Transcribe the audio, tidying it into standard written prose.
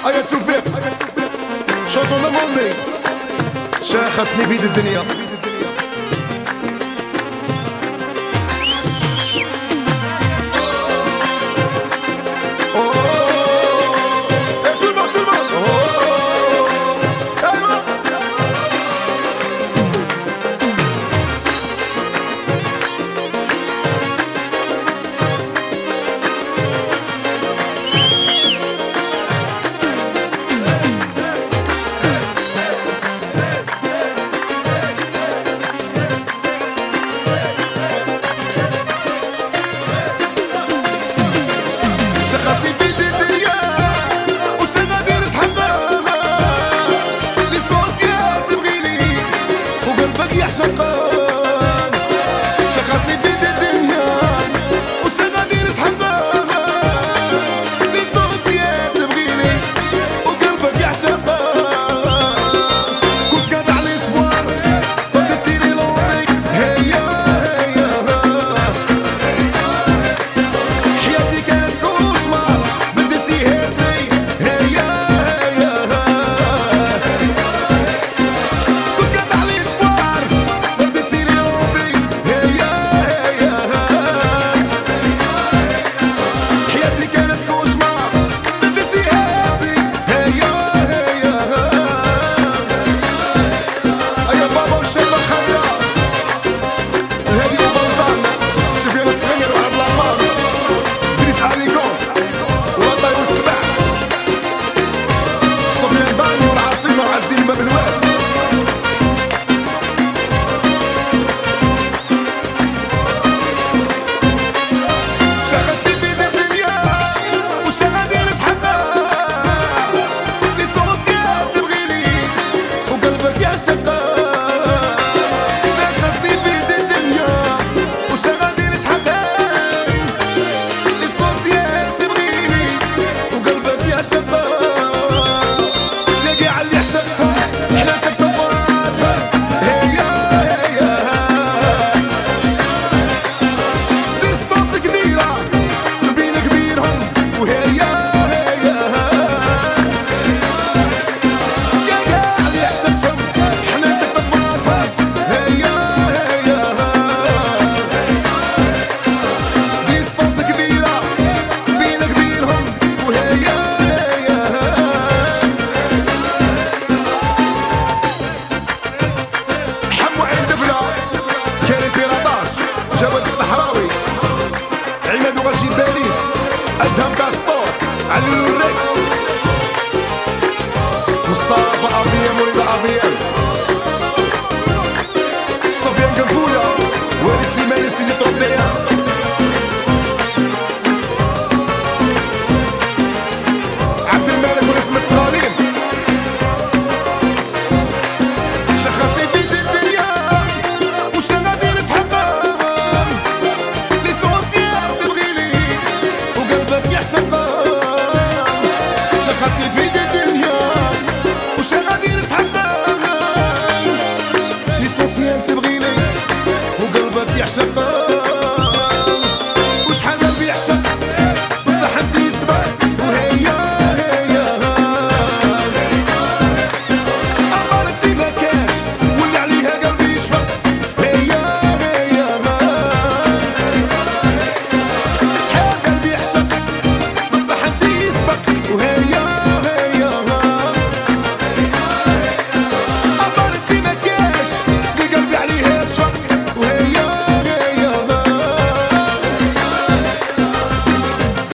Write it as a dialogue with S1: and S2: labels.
S1: ايا توفيق شوزون دموندي شاخصني بيد الدنيا شخصني في الدنيا وشغادي نسحقها ليسونسيات تبغيني وقلبك يعشقها كنت قاعد على الاسبوار بديتي لي لونبيك هيا هيا حياتي كانت كوشمار بديتي هاتي هيا هيا كنت قاعد على الاسبوار بديتي لي لونبيك حياتي كانت كوشمار بديتي هاتي هيا هيا ايا بابا والشيبة الخيرة الهادي وبوزان سفيان الصغير وعبد العمار دريس علي كونت والله والسبع سفيان باني والعاصمة وعز الدين باب الواد شخصني في الدنيا وشغادي نسحقها ليسونسيات تبغيني وقلبك يعشقها شخصني في الدنيا وشغادي نسحقها ليسونسيات تبغيني وقلبك يعشقها يا قاع اللي عشقتها حلاتك طفراتها هيا هيا ديستانس كبيرة بينك بينهم وهيا هيا يا قاع اللي عشقتهم حنانتك طفراتها هيا هيا ديستانس كبيرة بينك بينهم وهيا هيا حمو عين دبلة كريم بيراداج جواد الصحراوي عماد ورشيد باريس أدهم داستور علي الريكس مصطفى أبيام وليد أبيام سفيان قنفولة وارث سليماني سيدي طردية عبد الملك ونسمة الصغالين شخصني في الدنيا وشغادي نسحقها ليسونسيات تبغيني وقلبك يعشقها شخصني في